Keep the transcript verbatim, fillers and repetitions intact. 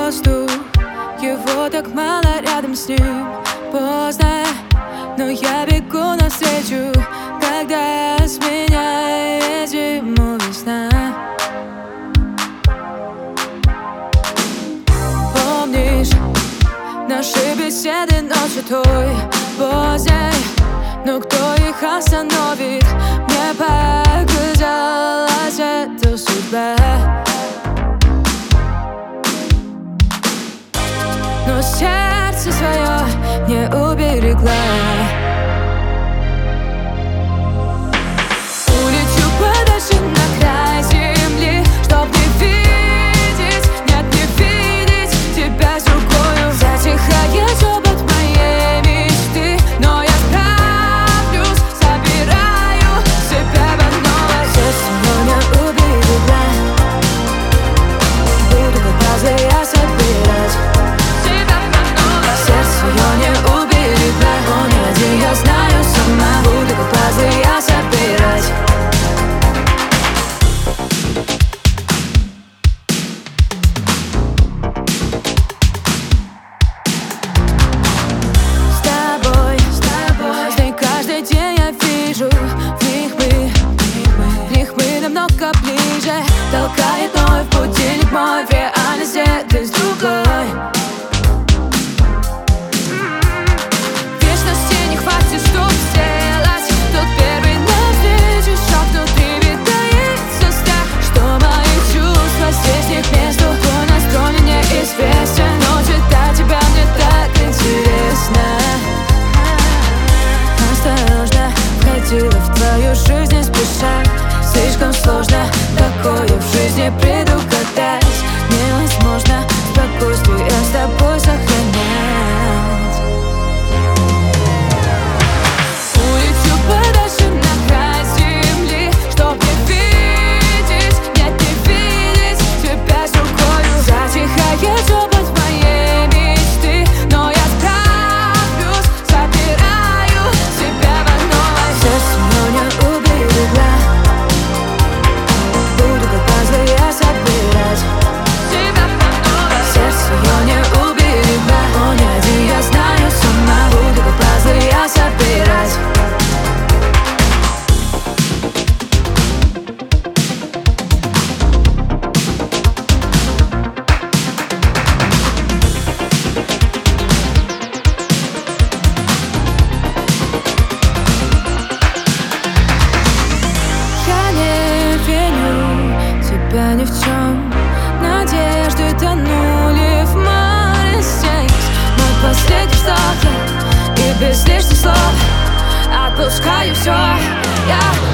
воздух, его так мало рядом с ним. Поздно, но я бегу навстречу, когда сменяет зиму весна. Помнишь наши беседы ночью той поздней? Но кто их остановит? Мне показалось, это судьба. Но сердце свое не уберегла. Улечу подальше на край земли, чтоб не видеть, нет, не видеть тебя с другою. Затихает шепот моей мечты, но я справлюсь, собираю себя вновь. Сердце не уберегла. Буду как пазлы я собирать. Сердце я не уберегла. Он не один, я знаю сама. Буду как пазлы я собирать. С тобой, с тобой, с ней каждый день я вижу. В них мы, в них мы намного ближе. Толкает вновь будильник мой. В реальности ты с другой. В твою жизнь не спеша, слишком сложно такое в жизни предугадать. Невозможно спокойствие с тобой сохранять. Улечу подальше на край земли, чтоб не видеть, нет, не видеть тебя с рукою. Затихает шепот моей мечты, но я справлюсь, собираю себя вновь. Сердце не уберегла. Буду как пазлы я собирать. Сердце я не уберегла. Он не один, я знаю сама. Буду как пазлы я собирать. Тебя ни в чем, надежды тонули в море здесь. Мой последний вздох, и без лишних слов отпускаю все. Я